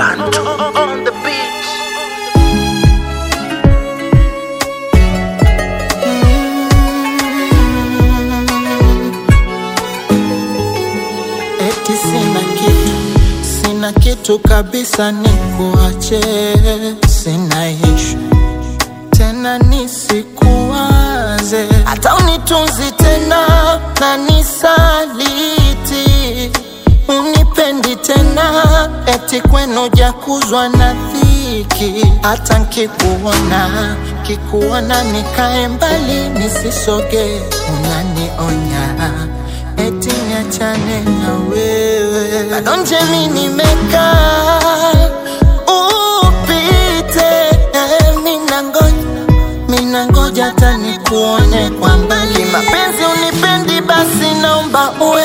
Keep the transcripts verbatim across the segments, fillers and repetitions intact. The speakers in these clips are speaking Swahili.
Bantu on the beat. Eti sina kitu, sina kitu kabisa nikuache. Sina ishu tena nisikuwaze, hata unitunzi tena na nisaliti. Unipendi tena eti kwenu jakuzwa na dhiki. Hata nkikuona, kikuona nikae mbali nisisoge. Unanionya eti niachane na wewe, bado nje mimi nimekaa upite. Mina ngoja, mina ngoja hata nikuone kwa mbali. Mapenzi unipendi basi naomba uwe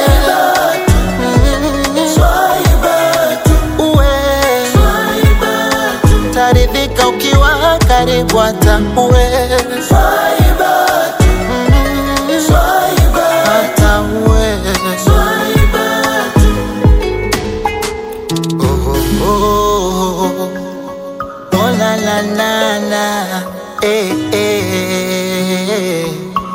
taridhika ukiwa karibu hata uwe hata uwe. Oh, oh, oh, oh, la la la la, eh, eh.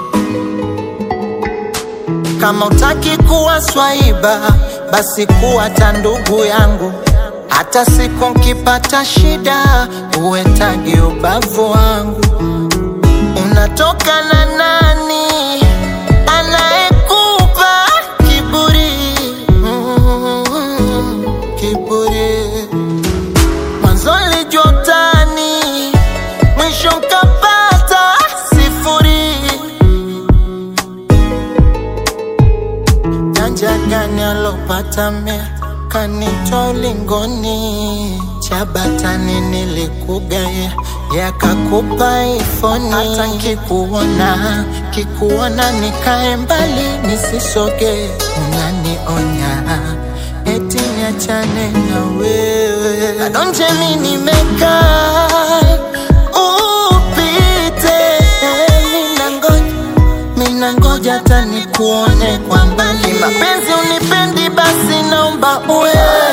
Kama utaki kuwa swaiba basi kuwa ta ndugu yangu. Hata siku nkipata shida uwe tagi ubavu wangu. Unatoka na nani anayekupa kiburi? Mm, kiburi. Mwanzo nilijua utani, mwisho nkapata sifuri. Janja gani alopata mea kanitoa ulingoni? Chabatani nilikugaya yakakupa ifoni. Hata nkikuona, kikuona nikae mbali nisisoge. Unanionya eti niachane na wewe, bado nje mimi nimekaa upite. Mina ngoja, mina ngoja hata nikuone kwa mbali. Mapenzi unipendi basi naomba uwe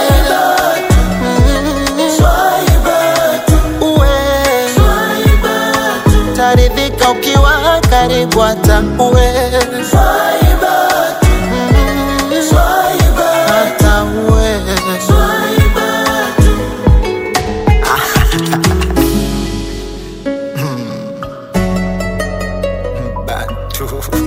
taridhika ukiwa karibu hata uwe hata uwe. Bantu.